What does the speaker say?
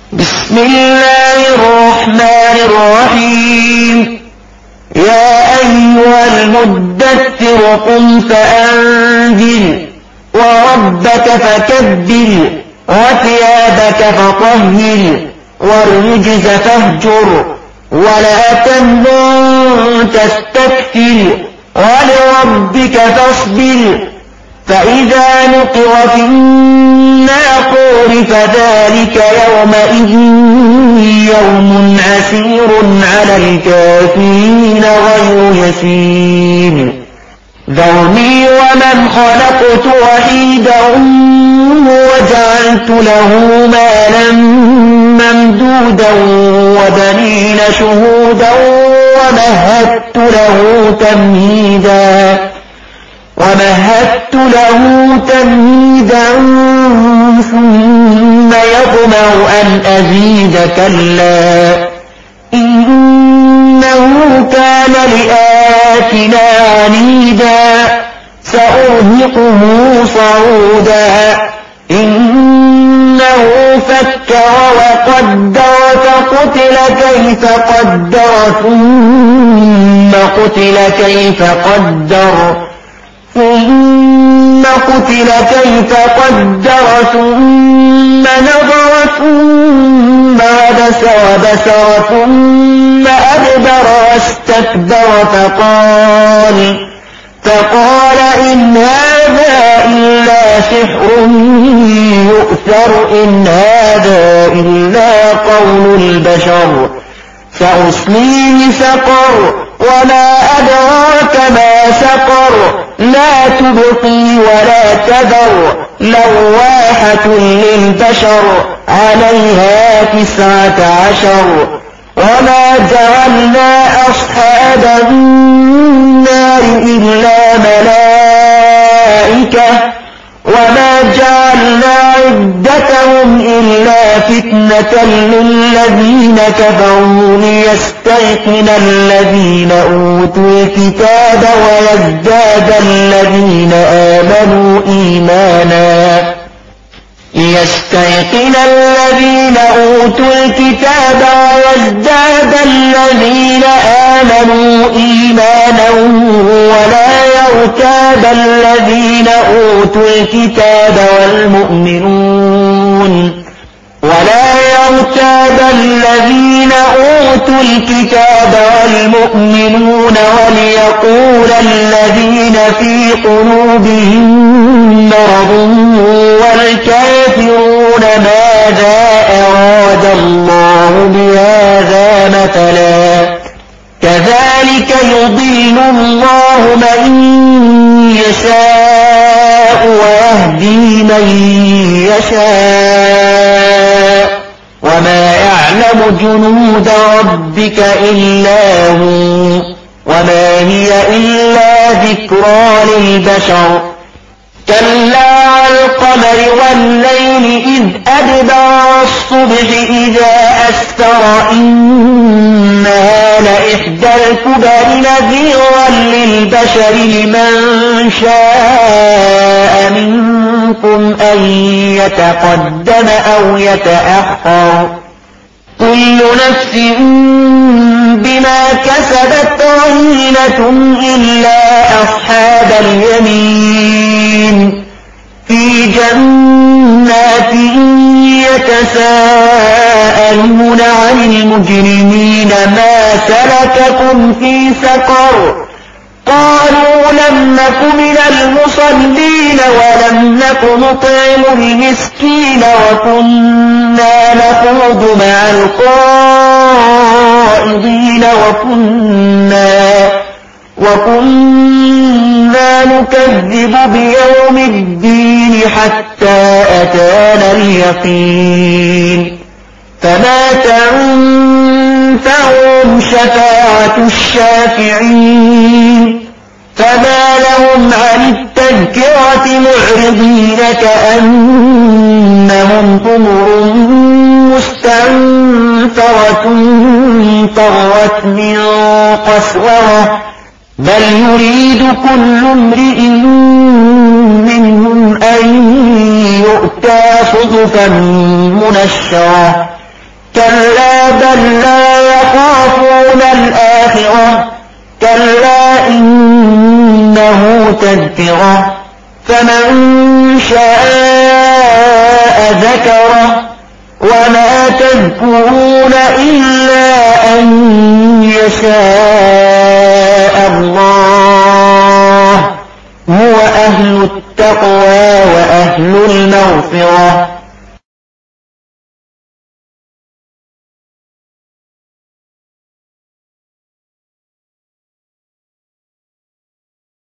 بسم الله الرحمن الرحيم. يا أيها المدثر قم فأنذر وربك فكبر وثيابك فطهر والرجز فاهجر ولا تمنن تستكثر ولربك فاصبر. فإذا نقر في الناقور فذلك يومئذ يوم عسير على الكافرين غير يسير. ذرني ومن خلقت وحيدا وجعلت له مالا ممدودا وبنين شهودا ومهدت له تمهيدا ثم يطمع أن أزيد كلا إنه كان لآياتنا عنيدا سأرهقه صعودا. إنه فكر وقدر فقتل كيف قدر ثم قتل كيف قدر ثم نظر ثم عبس وبسر ثم أدبر واستكبر فقال إن هذا إلا سحر يؤثر إن هذا إلا قول البشر. سأصليه سقر وما أدراك ما سقر لا تبقي ولا تذر لواحة للبشر عليها 19. وما جعلنا أصحاب النار إلا ملائكة وما جعلنا عدتهم إلا فتنة للذين كفروا ليستيقن الذين أوتوا الكتاب ويزداد الذين آمنوا إيمانا ولا يرتاب الذين أوتوا الكتاب والمؤمنون وليقول الذين في قلوبهم مرض والكافرون ماذا أراد الله بهذا مثلا. كذلك يضل الله من يشاء ويهدي من يشاء وما يعلم جنود ربك إلا هو وما هي إلا ذكرى للبشر. كلا والقمر والليل إذ أدبر والصبح إذا أسفر إنها لإحدى الكبر نذيرا للبشر لمن شاء منكم أن يتقدم أو يتأخر. كل نفس بما كسبت رهينة إلا أصحاب اليمين في جنات يتساءلون عن المجرمين ما سلككم في سقر. قالوا لم نك من المصلين ولم نك نطعم المسكين وكنا نخوض مع الخائضين وكنا نكذب بيوم الدين حتى أتانا اليقين. فما تنفعهم شفاعة الشافعين. فما لهم عن التذكرة معرضين كأنهم حمر مستنفرة فرت من قسورة بل يريد كل امرئ منهم أن يؤتى صحفا منشرة كلا بل لا يخافون الآخرة كلا إنه تذكرة فمن شاء ذكره وما تذكرون إلا أن يشاء